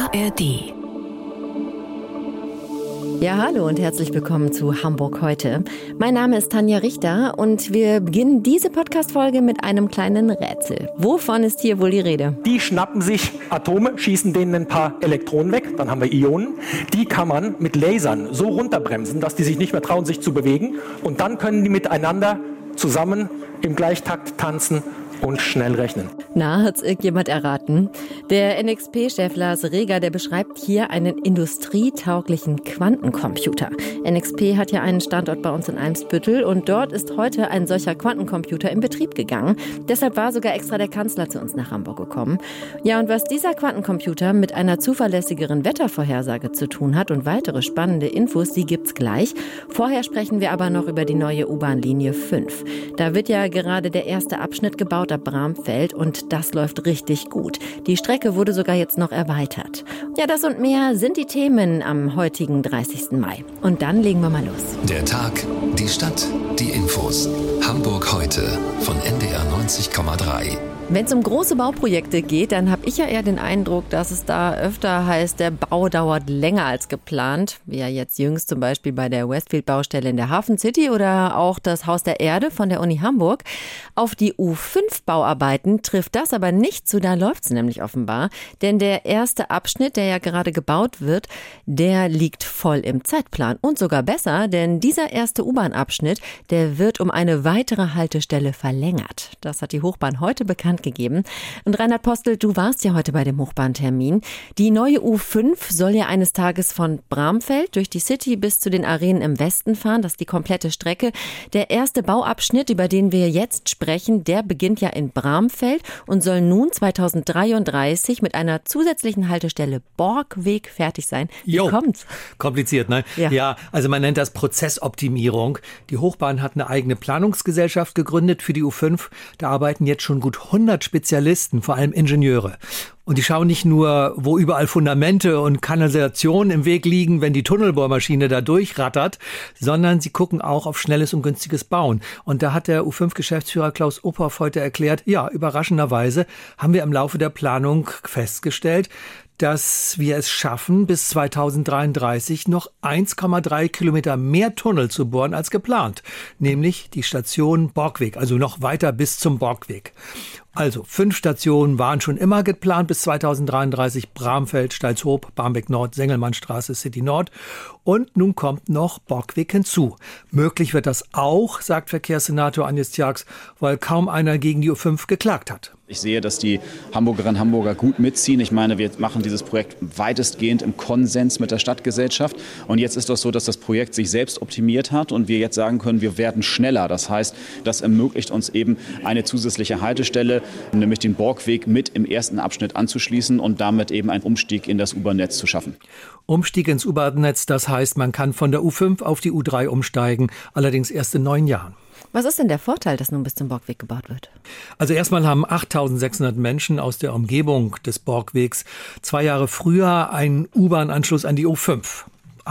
ARD. Ja, hallo und herzlich willkommen zu Hamburg heute. Mein Name ist Tanja Richter und wir beginnen diese Podcast-Folge mit einem kleinen Rätsel. Wovon ist hier wohl die Rede? Die schnappen sich Atome, schießen denen ein paar Elektronen weg, dann haben wir Ionen. Die kann man mit Lasern so runterbremsen, dass die sich nicht mehr trauen, sich zu bewegen. Und dann können die miteinander zusammen im Gleichtakt tanzen und schnell rechnen. Na, hat's irgendjemand erraten? Der NXP-Chef Lars Reger, der beschreibt hier einen industrietauglichen Quantencomputer. NXP hat ja einen Standort bei uns in Eimsbüttel und dort ist heute ein solcher Quantencomputer in Betrieb gegangen. Deshalb war sogar extra der Kanzler zu uns nach Hamburg gekommen. Ja, und was dieser Quantencomputer mit einer zuverlässigeren Wettervorhersage zu tun hat und weitere spannende Infos, die gibt's gleich. Vorher sprechen wir aber noch über die neue U-Bahn-Linie 5. Da wird ja gerade der erste Abschnitt gebaut ab Bramfeld und das läuft richtig gut. Die Strecke wurde sogar jetzt noch erweitert. Ja, das und mehr sind die Themen am heutigen 30. Mai. Und dann legen wir mal los. Der Tag, die Stadt, die Infos. Hamburg heute von NDR 90,3. Wenn es um große Bauprojekte geht, dann habe ich ja eher den Eindruck, dass es da öfter heißt, der Bau dauert länger als geplant. Wie ja jetzt jüngst zum Beispiel bei der Westfield-Baustelle in der Hafen City oder auch das Haus der Erde von der Uni Hamburg. Auf die U5-Bauarbeiten trifft das aber nicht zu, da läuft es nämlich offenbar. Denn der erste Abschnitt, der ja gerade gebaut wird, der liegt voll im Zeitplan. Und sogar besser, denn dieser erste U-Bahn-Abschnitt, der wird um eine weitere Haltestelle verlängert. Das hat die Hochbahn heute bekannt gegeben. Und Reinhard Postel, du warst ja heute bei dem Hochbahntermin. Die neue U5 soll ja eines Tages von Bramfeld durch die City bis zu den Arenen im Westen fahren. Das ist die komplette Strecke. Der erste Bauabschnitt, über den wir jetzt sprechen, der beginnt ja in Bramfeld und soll nun 2033 mit einer zusätzlichen Haltestelle Borgweg fertig sein. Wie kommt's? Kompliziert, ne? Ja, also man nennt das Prozessoptimierung. Die Hochbahn hat eine eigene Planungsgesellschaft gegründet für die U5. Da arbeiten jetzt schon gut 100 Spezialisten, vor allem Ingenieure. Und die schauen nicht nur, wo überall Fundamente und Kanalisationen im Weg liegen, wenn die Tunnelbohrmaschine da durchrattert, sondern sie gucken auch auf schnelles und günstiges Bauen. Und da hat der U5-Geschäftsführer Klaus Uphoff heute erklärt, ja, überraschenderweise haben wir im Laufe der Planung festgestellt, dass wir es schaffen, bis 2033 noch 1,3 Kilometer mehr Tunnel zu bohren als geplant. Nämlich die Station Borgweg, also noch weiter bis zum Borgweg. Also 5 Stationen waren schon immer geplant bis 2033. Bramfeld, Stalzhoop, Barmbek Nord, Sengelmannstraße, City Nord. Und nun kommt noch Borgweg hinzu. Möglich wird das auch, sagt Verkehrssenator Agnes Tjax, weil kaum einer gegen die U5 geklagt hat. Ich sehe, dass die Hamburgerinnen und Hamburger gut mitziehen. Ich meine, wir machen dieses Projekt weitestgehend im Konsens mit der Stadtgesellschaft. Und jetzt ist das so, dass das Projekt sich selbst optimiert hat und wir jetzt sagen können, wir werden schneller. Das heißt, das ermöglicht uns eben eine zusätzliche Haltestelle, nämlich den Borgweg mit im ersten Abschnitt anzuschließen und damit eben einen Umstieg in das U-Bahn-Netz zu schaffen. Umstieg ins U-Bahn-Netz, das heißt, man kann von der U5 auf die U3 umsteigen, allerdings erst in 9 Jahren. Was ist denn der Vorteil, dass nun bis zum Borgweg gebaut wird? Also erstmal haben 8.600 Menschen aus der Umgebung des Borgwegs 2 Jahre früher einen U-Bahn-Anschluss an die U5.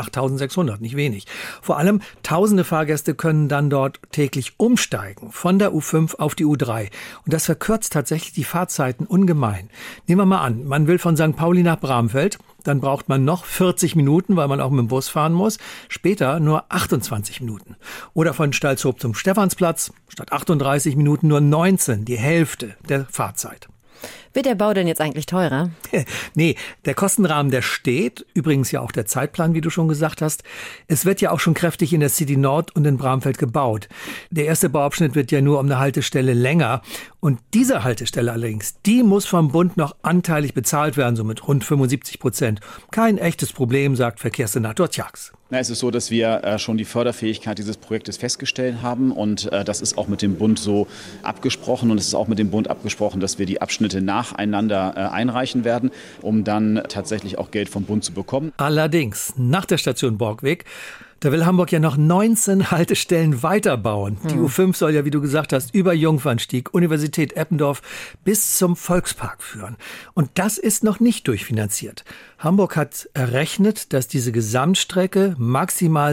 8.600, nicht wenig. Vor allem tausende Fahrgäste können dann dort täglich umsteigen von der U5 auf die U3. Und das verkürzt tatsächlich die Fahrzeiten ungemein. Nehmen wir mal an, man will von St. Pauli nach Bramfeld, dann braucht man noch 40 Minuten, weil man auch mit dem Bus fahren muss. Später nur 28 Minuten. Oder von Stalzhoop zum Stephansplatz, statt 38 Minuten nur 19, die Hälfte der Fahrzeit. Wird der Bau denn jetzt eigentlich teurer? Nee, der Kostenrahmen, der steht. Übrigens ja auch der Zeitplan, wie du schon gesagt hast. Es wird ja auch schon kräftig in der City Nord und in Bramfeld gebaut. Der erste Bauabschnitt wird ja nur um eine Haltestelle länger. Und diese Haltestelle allerdings, die muss vom Bund noch anteilig bezahlt werden, so mit rund 75%. Kein echtes Problem, sagt Verkehrssenator Tjax. Es ist so, dass wir schon die Förderfähigkeit dieses Projektes festgestellt haben und das ist auch mit dem Bund so abgesprochen und es ist auch mit dem Bund abgesprochen, dass wir die Abschnitte nacheinander einreichen werden, um dann tatsächlich auch Geld vom Bund zu bekommen. Allerdings, nach der Station Borgweg, da will Hamburg ja noch 19 Haltestellen weiterbauen. Die U5 soll ja, wie du gesagt hast, über Jungfernstieg, Universität Eppendorf bis zum Volkspark führen. Und das ist noch nicht durchfinanziert. Hamburg hat errechnet, dass diese Gesamtstrecke maximal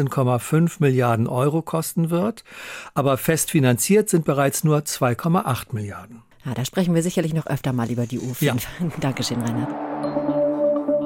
16,5 Milliarden Euro kosten wird. Aber fest finanziert sind bereits nur 2,8 Milliarden. Ja, da sprechen wir sicherlich noch öfter mal über die U5. Ja. Dankeschön, Reinhard.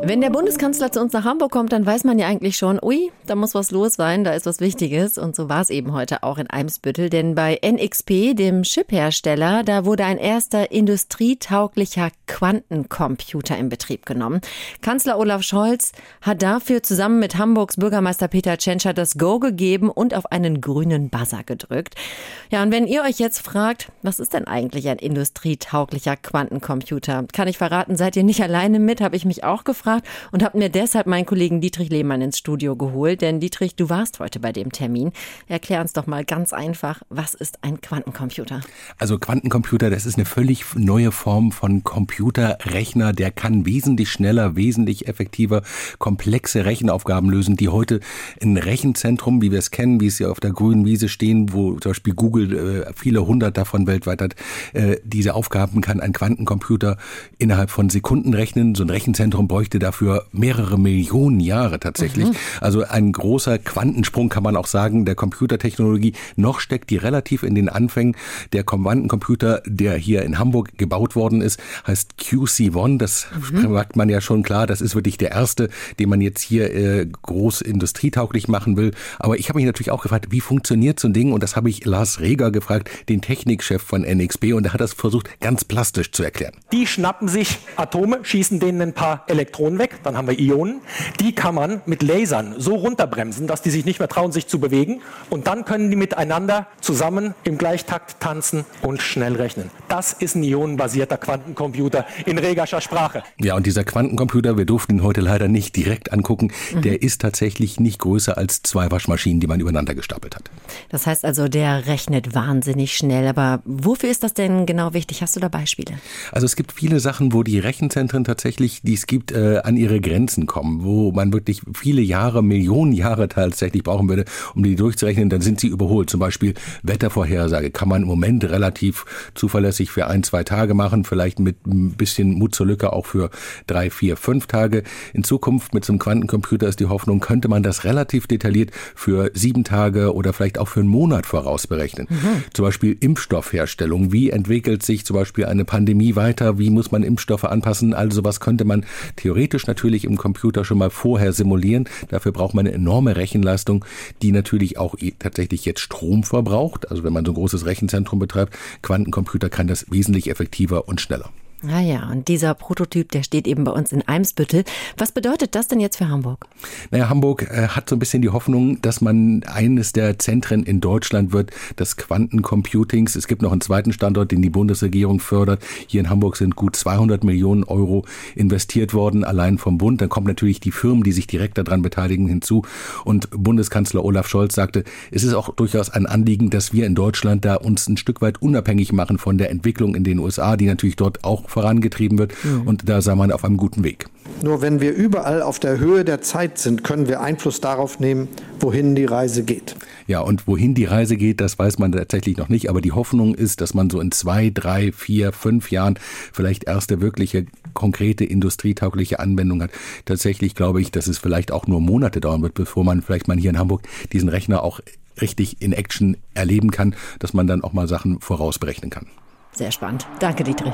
Wenn der Bundeskanzler zu uns nach Hamburg kommt, dann weiß man ja eigentlich schon, ui, da muss was los sein, da ist was Wichtiges. Und so war es eben heute auch in Eimsbüttel, denn bei NXP, dem Chiphersteller, da wurde ein erster industrietauglicher Quantencomputer in Betrieb genommen. Kanzler Olaf Scholz hat dafür zusammen mit Hamburgs Bürgermeister Peter Tschentscher das Go gegeben und auf einen grünen Buzzer gedrückt. Ja, und wenn ihr euch jetzt fragt, was ist denn eigentlich ein industrietauglicher Quantencomputer? Kann ich verraten, seid ihr nicht alleine mit, habe ich mich auch gefragt. Und habe mir deshalb meinen Kollegen Dietrich Lehmann ins Studio geholt. Denn Dietrich, du warst heute bei dem Termin. Erklär uns doch mal ganz einfach, was ist ein Quantencomputer? Also Quantencomputer, das ist eine völlig neue Form von Computerrechner. Der kann wesentlich schneller, wesentlich effektiver komplexe Rechenaufgaben lösen, die heute ein Rechenzentrum, wie wir es kennen, wie es hier auf der grünen Wiese stehen, wo zum Beispiel Google viele hundert davon weltweit hat. Diese Aufgaben kann ein Quantencomputer innerhalb von Sekunden rechnen. So ein Rechenzentrum bräuchte dafür mehrere Millionen Jahre tatsächlich. Also ein großer Quantensprung kann man auch sagen, der Computertechnologie. Noch steckt die relativ in den Anfängen. Der Quantencomputer, der hier in Hamburg gebaut worden ist, heißt QC1. Das sagt man ja schon klar. Das ist wirklich der erste, den man jetzt hier groß industrietauglich machen will. Aber ich habe mich natürlich auch gefragt, wie funktioniert so ein Ding? Und das habe ich Lars Reger gefragt, den Technikchef von NXP. Und er hat das versucht, ganz plastisch zu erklären. Die schnappen sich Atome, schießen denen ein paar Elektronen weg, dann haben wir Ionen. Die kann man mit Lasern so runterbremsen, dass die sich nicht mehr trauen, sich zu bewegen. Und dann können die miteinander zusammen im Gleichtakt tanzen und schnell rechnen. Das ist ein ionenbasierter Quantencomputer in Regerscher Sprache. Ja, und dieser Quantencomputer, wir durften ihn heute leider nicht direkt angucken, der ist tatsächlich nicht größer als 2 Waschmaschinen, die man übereinander gestapelt hat. Das heißt also, der rechnet wahnsinnig schnell. Aber wofür ist das denn genau wichtig? Hast du da Beispiele? Also es gibt viele Sachen, wo die Rechenzentren tatsächlich, die es gibt, an ihre Grenzen kommen, wo man wirklich viele Jahre, Millionen Jahre tatsächlich brauchen würde, um die durchzurechnen, dann sind sie überholt. Zum Beispiel Wettervorhersage kann man im Moment relativ zuverlässig für 1, 2 Tage machen, vielleicht mit ein bisschen Mut zur Lücke auch für 3, 4, 5 Tage. In Zukunft mit so einem Quantencomputer ist die Hoffnung, könnte man das relativ detailliert für 7 Tage oder vielleicht auch für einen Monat vorausberechnen. Zum Beispiel Impfstoffherstellung. Wie entwickelt sich zum Beispiel eine Pandemie weiter? Wie muss man Impfstoffe anpassen? Also sowas könnte man theoretisch natürlich im Computer schon mal vorher simulieren. Dafür braucht man eine enorme Rechenleistung, die natürlich auch tatsächlich jetzt Strom verbraucht. Also wenn man so ein großes Rechenzentrum betreibt, Quantencomputer kann das wesentlich effektiver und schneller. Ah ja, und dieser Prototyp, der steht eben bei uns in Eimsbüttel. Was bedeutet das denn jetzt für Hamburg? Naja, Hamburg hat so ein bisschen die Hoffnung, dass man eines der Zentren in Deutschland wird, des Quantencomputings. Es gibt noch einen zweiten Standort, den die Bundesregierung fördert. Hier in Hamburg sind gut 200 Millionen Euro investiert worden, allein vom Bund. Dann kommen natürlich die Firmen, die sich direkt daran beteiligen, hinzu. Und Bundeskanzler Olaf Scholz sagte, es ist auch durchaus ein Anliegen, dass wir in Deutschland da uns ein Stück weit unabhängig machen von der Entwicklung in den USA, die natürlich dort auch vorangetrieben wird. Und da sei man auf einem guten Weg. Nur wenn wir überall auf der Höhe der Zeit sind, können wir Einfluss darauf nehmen, wohin die Reise geht. Ja, und wohin die Reise geht, das weiß man tatsächlich noch nicht. Aber die Hoffnung ist, dass man so in 2, 3, 4, 5 Jahren vielleicht erste wirkliche, konkrete, industrietaugliche Anwendung hat. Tatsächlich glaube ich, dass es vielleicht auch nur Monate dauern wird, bevor man vielleicht mal hier in Hamburg diesen Rechner auch richtig in Action erleben kann, dass man dann auch mal Sachen vorausberechnen kann. Sehr spannend. Danke, Dietrich.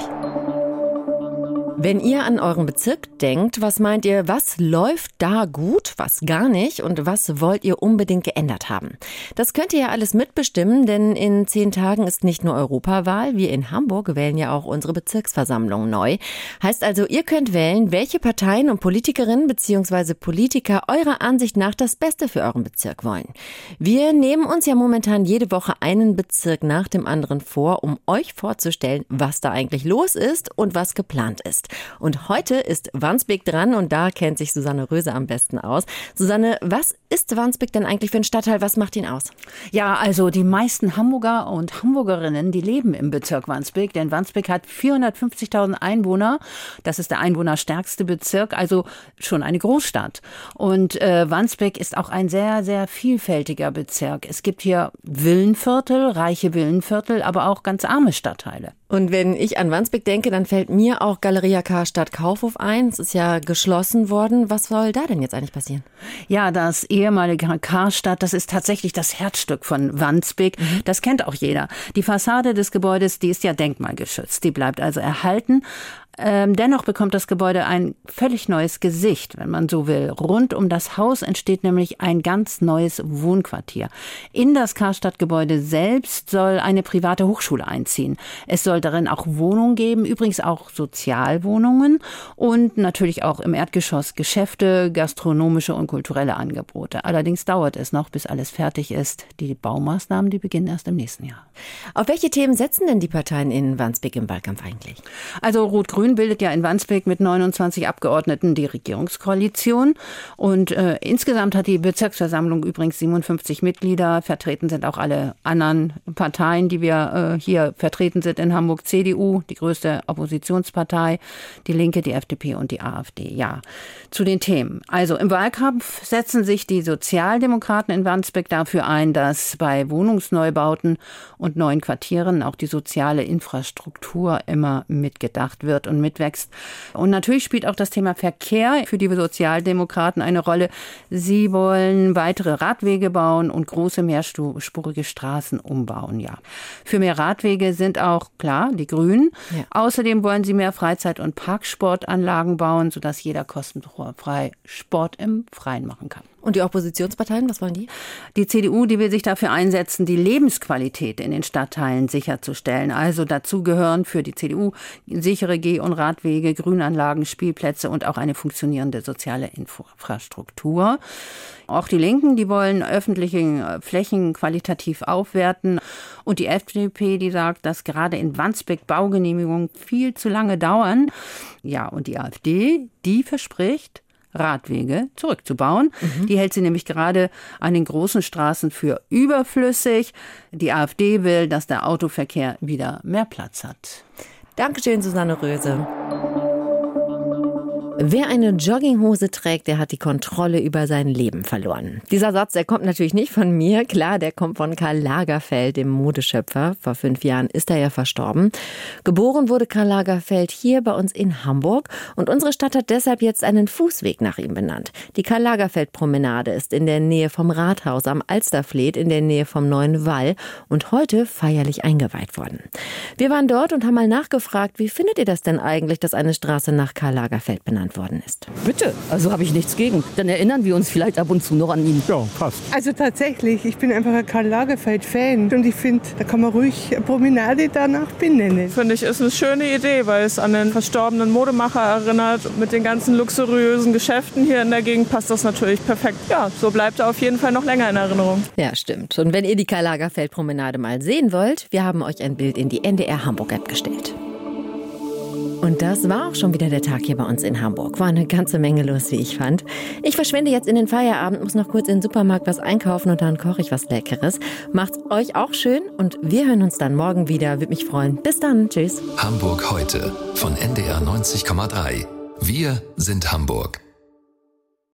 Wenn ihr an euren Bezirk denkt, was meint ihr, was läuft da gut, was gar nicht und was wollt ihr unbedingt geändert haben? Das könnt ihr ja alles mitbestimmen, denn in 10 Tagen ist nicht nur Europawahl, wir in Hamburg wählen ja auch unsere Bezirksversammlung neu. Heißt also, ihr könnt wählen, welche Parteien und Politikerinnen bzw. Politiker eurer Ansicht nach das Beste für euren Bezirk wollen. Wir nehmen uns ja momentan jede Woche einen Bezirk nach dem anderen vor, um euch vorzustellen, was da eigentlich los ist und was geplant ist. Und heute ist Wandsbek dran und da kennt sich Susanne Röse am besten aus. Susanne, was ist Wandsbek denn eigentlich für ein Stadtteil? Was macht ihn aus? Ja, also die meisten Hamburger und Hamburgerinnen, die leben im Bezirk Wandsbek, denn Wandsbek hat 450.000 Einwohner. Das ist der einwohnerstärkste Bezirk, also schon eine Großstadt. Und Wandsbek ist auch ein sehr, sehr vielfältiger Bezirk. Es gibt hier Villenviertel, reiche Villenviertel, aber auch ganz arme Stadtteile. Und wenn ich an Wandsbek denke, dann fällt mir auch Galeria Karstadt Kaufhof ein. Es ist ja geschlossen worden. Was soll da denn jetzt eigentlich passieren? Ja, das ehemalige Karstadt, das ist tatsächlich das Herzstück von Wandsbek. Das kennt auch jeder. Die Fassade des Gebäudes, die ist ja denkmalgeschützt. Die bleibt also erhalten. Dennoch bekommt das Gebäude ein völlig neues Gesicht, wenn man so will. Rund um das Haus entsteht nämlich ein ganz neues Wohnquartier. In das Karstadt-Gebäude selbst soll eine private Hochschule einziehen. Es soll darin auch Wohnungen geben, übrigens auch Sozialwohnungen und natürlich auch im Erdgeschoss Geschäfte, gastronomische und kulturelle Angebote. Allerdings dauert es noch, bis alles fertig ist. Die Baumaßnahmen, die beginnen erst im nächsten Jahr. Auf welche Themen setzen denn die Parteien in Wandsbek im Wahlkampf eigentlich? Also Rot-Grün bildet ja in Wandsbek mit 29 Abgeordneten die Regierungskoalition. Und insgesamt hat die Bezirksversammlung übrigens 57 Mitglieder. Vertreten sind auch alle anderen Parteien, die wir hier vertreten sind in Hamburg. CDU, die größte Oppositionspartei, die Linke, die FDP und die AfD. Ja, zu den Themen. Also im Wahlkampf setzen sich die Sozialdemokraten in Wandsbek dafür ein, dass bei Wohnungsneubauten und neuen Quartieren auch die soziale Infrastruktur immer mitgedacht wird und mitwächst. Und natürlich spielt auch das Thema Verkehr für die Sozialdemokraten eine Rolle. Sie wollen weitere Radwege bauen und große mehrspurige Straßen umbauen. Ja. Für mehr Radwege sind auch, klar, die Grünen. Ja. Außerdem wollen sie mehr Freizeit- und Parksportanlagen bauen, sodass jeder kostenfrei Sport im Freien machen kann. Und die Oppositionsparteien, was wollen die? Die CDU, die will sich dafür einsetzen, die Lebensqualität in den Stadtteilen sicherzustellen. Also dazu gehören für die CDU sichere Geh- und Radwege, Grünanlagen, Spielplätze und auch eine funktionierende soziale Infrastruktur. Auch die Linken, die wollen öffentliche Flächen qualitativ aufwerten. Und die FDP, die sagt, dass gerade in Wandsbek Baugenehmigungen viel zu lange dauern. Ja, und die AfD, die verspricht, Radwege zurückzubauen. Die hält sie nämlich gerade an den großen Straßen für überflüssig. Die AfD will, dass der Autoverkehr wieder mehr Platz hat. Dankeschön, Susanne Röse. Wer eine Jogginghose trägt, der hat die Kontrolle über sein Leben verloren. Dieser Satz, der kommt natürlich nicht von mir. Klar, der kommt von Karl Lagerfeld, dem Modeschöpfer. Vor 5 Jahren ist er ja verstorben. Geboren wurde Karl Lagerfeld hier bei uns in Hamburg. Und unsere Stadt hat deshalb jetzt einen Fußweg nach ihm benannt. Die Karl-Lagerfeld-Promenade ist in der Nähe vom Rathaus am Alsterfleet, in der Nähe vom Neuen Wall und heute feierlich eingeweiht worden. Wir waren dort und haben mal nachgefragt, wie findet ihr das denn eigentlich, dass eine Straße nach Karl Lagerfeld benannt worden ist? Bitte, also habe ich nichts gegen. Dann erinnern wir uns vielleicht ab und zu noch an ihn. Ja, passt. Also tatsächlich, ich bin einfach ein Karl Lagerfeld-Fan und ich finde, da kann man ruhig eine Promenade danach benennen. Finde ich, ist eine schöne Idee, weil es an den verstorbenen Modemacher erinnert. Mit den ganzen luxuriösen Geschäften hier in der Gegend passt das natürlich perfekt. Ja, so bleibt er auf jeden Fall noch länger in Erinnerung. Ja, stimmt. Und wenn ihr die Karl Lagerfeld-Promenade mal sehen wollt, wir haben euch ein Bild in die NDR Hamburg-App gestellt. Und das war auch schon wieder der Tag hier bei uns in Hamburg. War eine ganze Menge los, wie ich fand. Ich verschwinde jetzt in den Feierabend, muss noch kurz in den Supermarkt was einkaufen und dann koche ich was Leckeres. Macht's euch auch schön und wir hören uns dann morgen wieder. Würde mich freuen. Bis dann. Tschüss. Hamburg heute von NDR 90,3. Wir sind Hamburg.